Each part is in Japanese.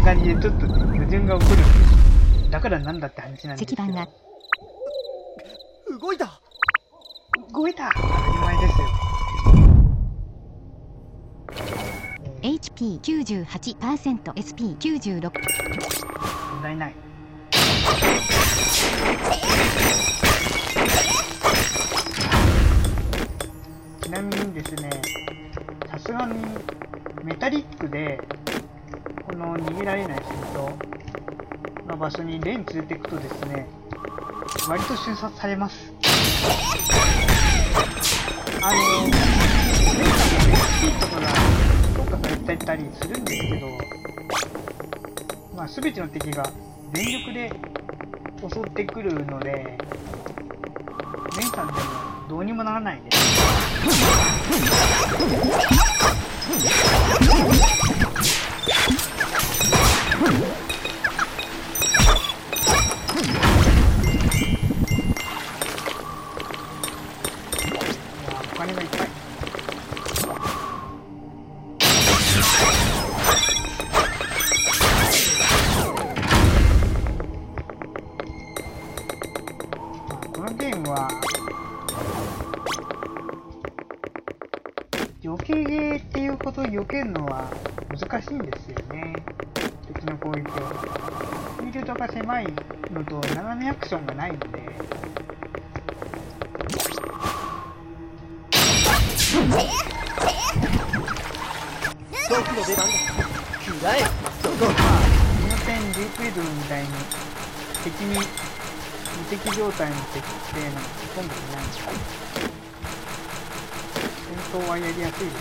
感じでちょっとね、矛盾が起こるんです。だからなんだって話なんですけど。 石板が動いた。 動いた。当たり前ですよ。 HP98%、SP96。 問題ない。ちなみにですね、さすがにメタリックでこの逃げられない戦闘の場所にレン連れていくとですね、割と瞬殺されます。レンさんもね、いいところが評価されてたりするんですけど、まあ全ての敵が全力で襲ってくるので、レンさんでもどうにもならないです。お金がいっぱい。このゲームは避けゲーっていうことを避けるのは難しいんですよね。敵の攻撃を。フィールドが狭いのと斜めアクションがないので。 毒の出番だ。食らえ。そこ。 この点ディープエドみたいに敵に無敵状態の敵っていうのはほとんどいないんです。戦闘はやりやすいです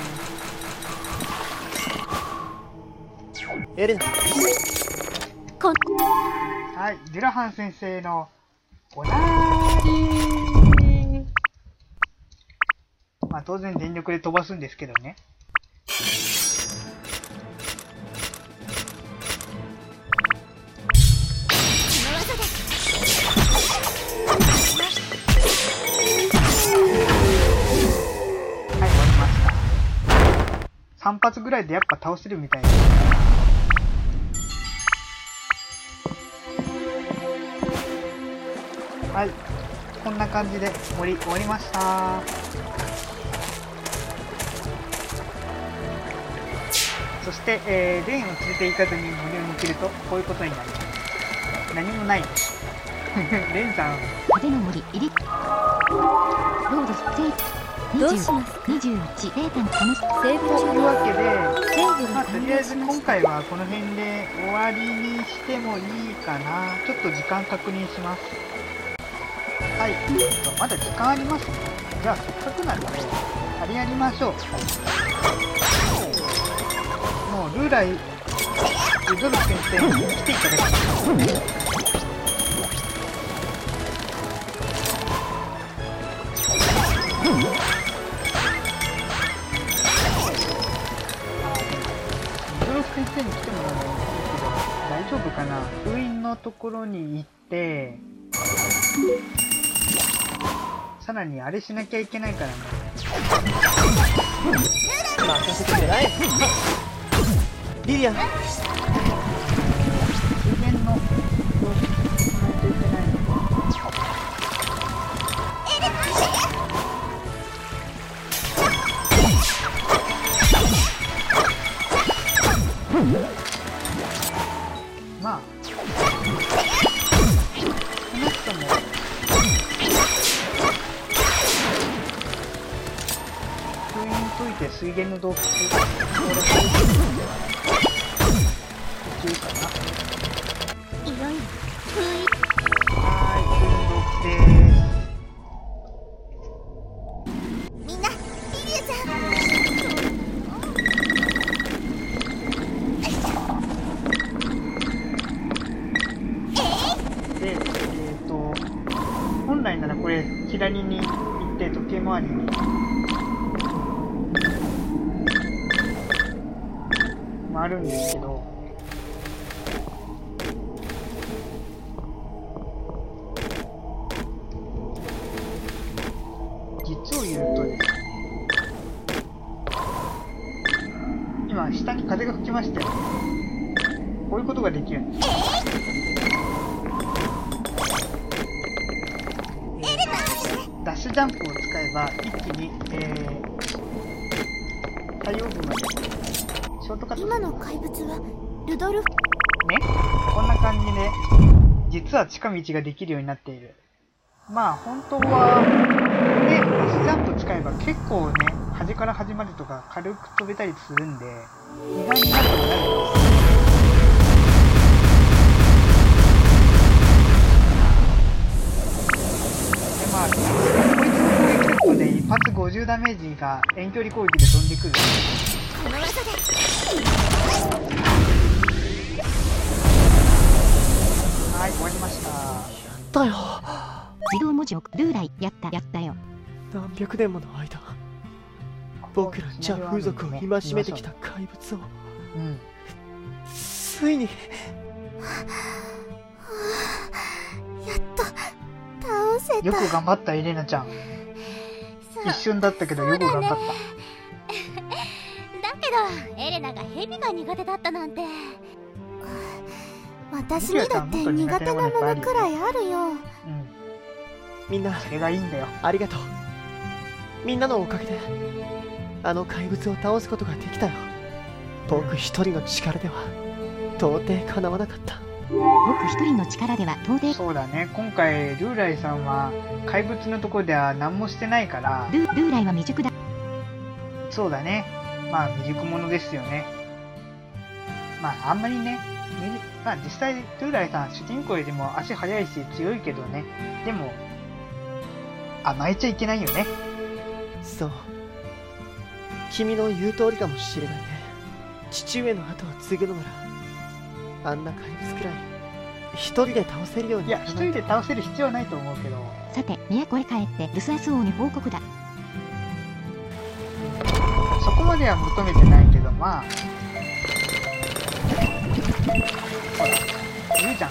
ね。 エレナ。 はい、デュラハン先生のおなーり。まあ当然全力で飛ばすんですけどね。はい、終わりました。3発ぐらいでやっぱ倒せるみたいです。はい、こんな感じで終わりました。そして、レーンを連れて行かずに森を抜けるとこういうことになります。何もないです。レンさん派手の森入りロードスセーどうします 21 0点このセーブ中というわけで、 セーブまあ、 がとりあえず今回はこの辺で終わりにしてもいいかな。ちょっと時間確認します。はい、まだ時間ありますね。じゃあせっかくなんであれやりましょう。もうルーライルドルフ先生に来ていただきます。ルドルフ先生に来てもらうのもいいけど大丈夫かな。封印のところに行ってさらにあれしなきゃいけないからね。 任せてくれない。リリアン。 水源の様子しないといけないので。まあ少なくとも封印解いて水源の洞窟登録できるのでは途中かな。 いよいよはーい、封印洞窟でみんなリリアちゃんす。で、本来ならこれ左に行って時計回りに回るんですけど、実を言うとですね、今下に風が吹きましたよ。 こういうことができるんです。ダッシュジャンプを使えば一気に、太陽部までショートカット。 今の怪物はルドルフ。 ね、こんな感じで実は近道ができるようになっている。まあ本当はね、ダッシュジャンプ使えば結構ね、端から端までとか軽く飛べたりするんで、意外になるとなるんです。でまあこいつの攻撃だとね、一発50ダメージが遠距離攻撃で飛んでくる。 この技ではい、終わりました。 だよ。 自動文字をルーライやったよ。 何百年もの間、僕らジャ風俗を戒めてきた怪物を、 うん、 ついに。 やっと倒せた。 よく頑張ったエレナちゃん。一瞬だったけどよく頑張った。 だけどエレナがヘビが苦手だったなんて。私にだって苦手なものくらいあるよ。 うん、 みんなそれがいいんだよ。 ありがとう。みんなのおかげであの怪物を倒すことができたよ。僕一人の力では到底かなわなかった。 僕一人の力では到底。 そうだね、今回ルーライさんは怪物のところでは何もしてないから。 ルーライは未熟だ。 そうだね、まあ未熟者ですよね。まああんまりね、まあ実際ルーライさん主人公よりも足速いし強いけどね、でも甘えちゃいけないよね。 そう、君の言う通りかもしれないね。父上の後を継ぐのなら、あんな怪物くらい一人で倒せるように。 いや、一人で倒せる必要はないと思うけど。 さて、都へ帰ってルスアス王に報告だ。 そこまでは求めてないけど、まあほら言うじゃん、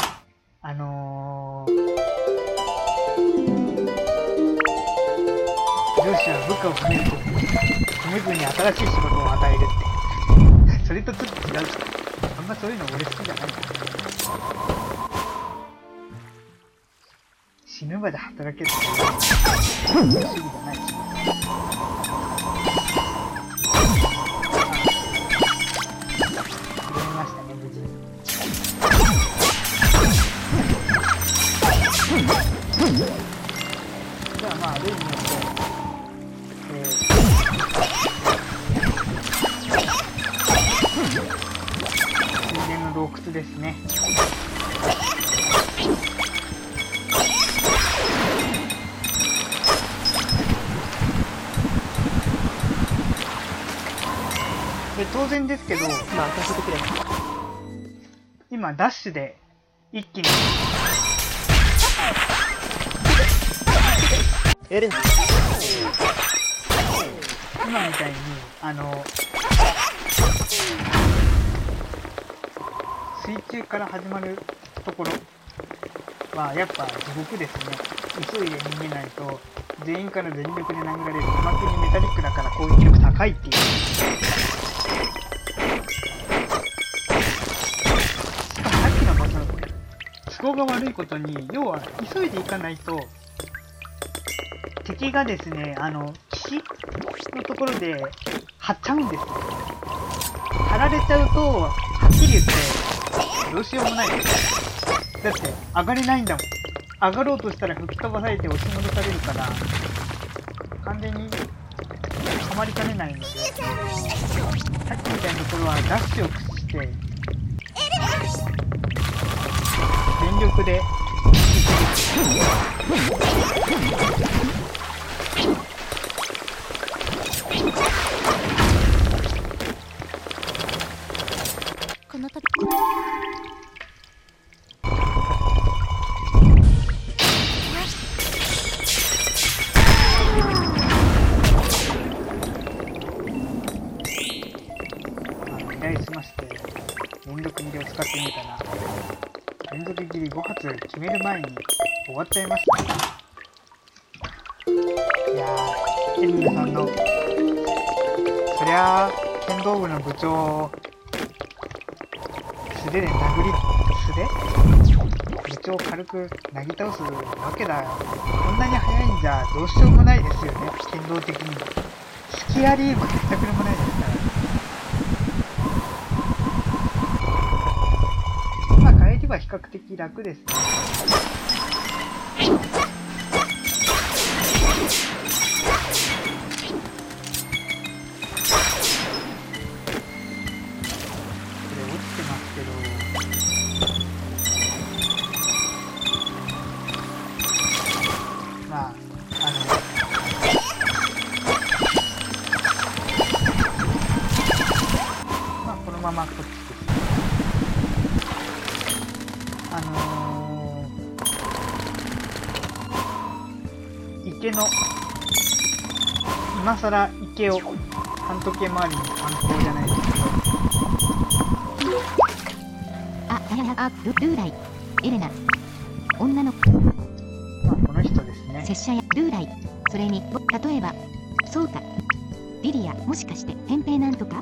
上司は部下を褒めるとき褒めずに新しい仕事を与えるってそれとちょっと違う。あんまそういうの俺好きじゃない。死ぬまで働けるって主義じゃないし。拾いましたね、無事に。じゃあまあ例によって人間の洞窟ですね。で当然ですけど、 任せてくれ。 今ダッシュで一気にエレナ、 今みたいに水中から始まるところはやっぱ地獄ですね。急いで逃げないと全員から全力で殴られる。おまけにメタリックだから攻撃力高いっていう。しかもさっきの場所の都合が悪いことに、要は急いでいかないと敵がですね、岸のところで張っちゃうんですよ。張られちゃうとはっきり言ってどうしようもないです。だって上がれないんだもん。上がろうとしたら吹き飛ばされて押し戻されるから完全に止まりかねないので、さっきみたいなところはダッシュを駆使して全力でこの時依頼しまして連続切りを使ってみたら連続切り5発決める前に終わっちゃいましたね。いやー、エリナさんのそりゃあ剣道部の部長素手で部長を軽くなぎ倒すわけだよ。こんなに速いんじゃどうしようもないですよね、剣道的にも。隙ありもへったくれもないですから。まあ帰りは比較的楽ですね。池の今さら池を半時計回りに観光じゃないですけど、 ルーライエレナ女の子、まあこの人ですね。 拙者やルーライ、それに例えばそうかリリア、もしかして扁平なんとか。 はい、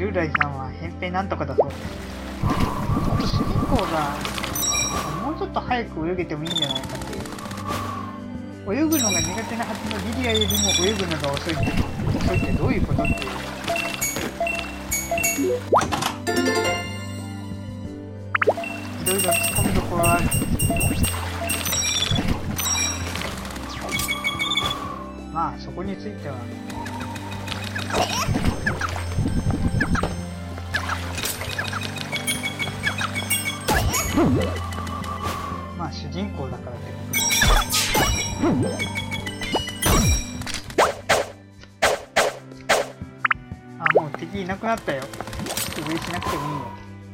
ルーライさんは扁平なんとかだそうです。主人公がもうちょっと早く泳げてもいいんじゃないかっていう。泳ぐのが苦手なはずのリリアよりも泳ぐのが遅いってどういうことっていう。いろいろ突っ込みどころはある。まあそこについてはまあ主人公だからってことで。あ、もう敵いなくなったよ。上しなくてもいいよ。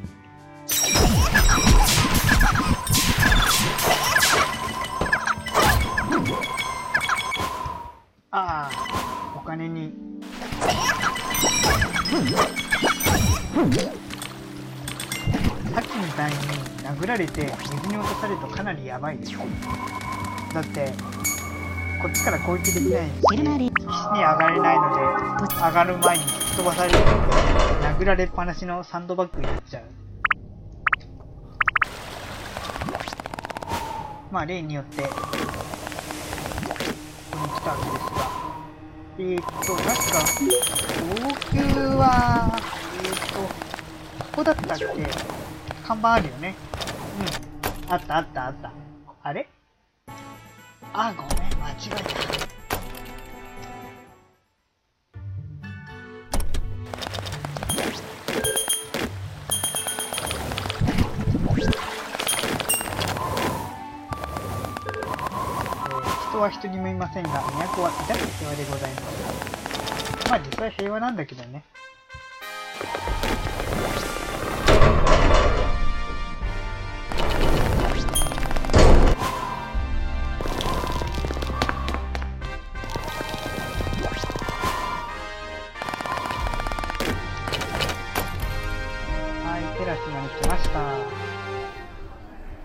ああ、お金にさっきみたいに殴られて水に落とされるとかなりやばいですよ。だってこっちから攻撃できないし、必死に上がれないので、上がる前に吹っ飛ばされるので殴られっぱなしのサンドバッグになっちゃう。まあ例によってここに来たわけですが、確か高級はここだったっけ。看板あるよね。うん、あったあったあった。あれ、あ、ごめん、間違えた。人は一人もいませんが、都は至って平和でございます。まあ実際平和なんだけどね。